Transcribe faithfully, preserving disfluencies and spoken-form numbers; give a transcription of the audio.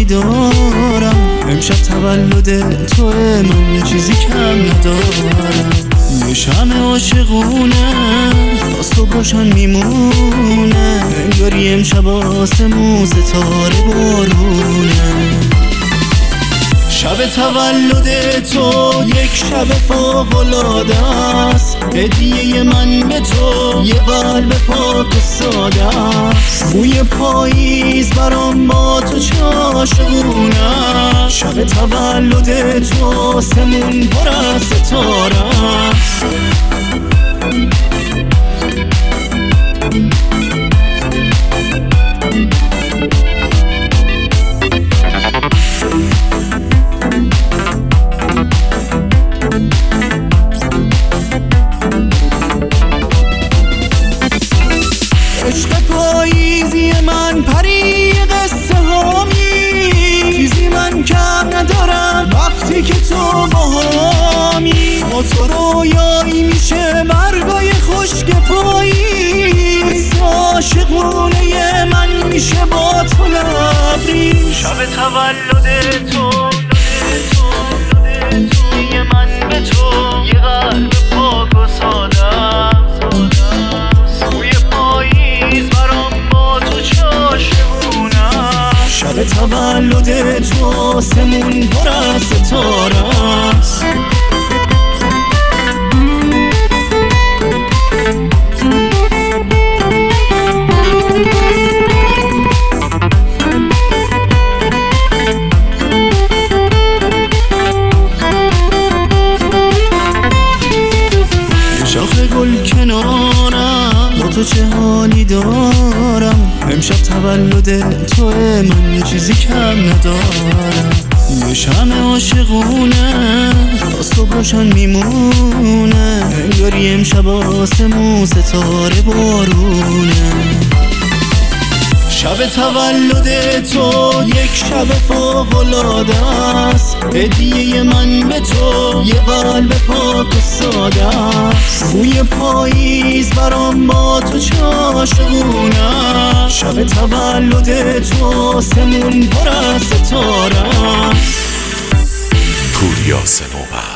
دارم، امشب تولد تو، من چیزی کم ندارم. یه شمع عاشقونه تا صبح روشن میمونه، انگاری امشب آسمون ستاره بارونه. شب تولد تو یک شب فوق‌العاده است، هدیه من به تو یه قلب پاک و ساده است. بوی پاییز برام با تو چه عاشقونه، شب تولد تو آسمون پر از ستاره است. عشق پاییزی من پری قصه هامی، چیزی من کم ندارم وقتی که تو باهامی. با تو رویایی میشه برگای خشک پاییز، عاشقونه من میشه با تو لبریز. شب تولد تو یه من به تو یه قلب پاک و ساده، شب تولد تو آسمون پر از ستاره است. شاخ گل کنارم، با تو چه حالی دارم، امشب تولد تو، من چیزی کم ندارم. یه شمع عاشقونه تا صبح روشن میمونه، انگاری امشب آسمون ستاره بارونه. شب تولد تو یک شب فوق‌العاده است، هدیه من به تو یه قلب پاک و ساده است. بوی پاییز برام با تو چه عاشقونه، شب تولد تو آسمون پر از ستاره است. پوریا سنوبت.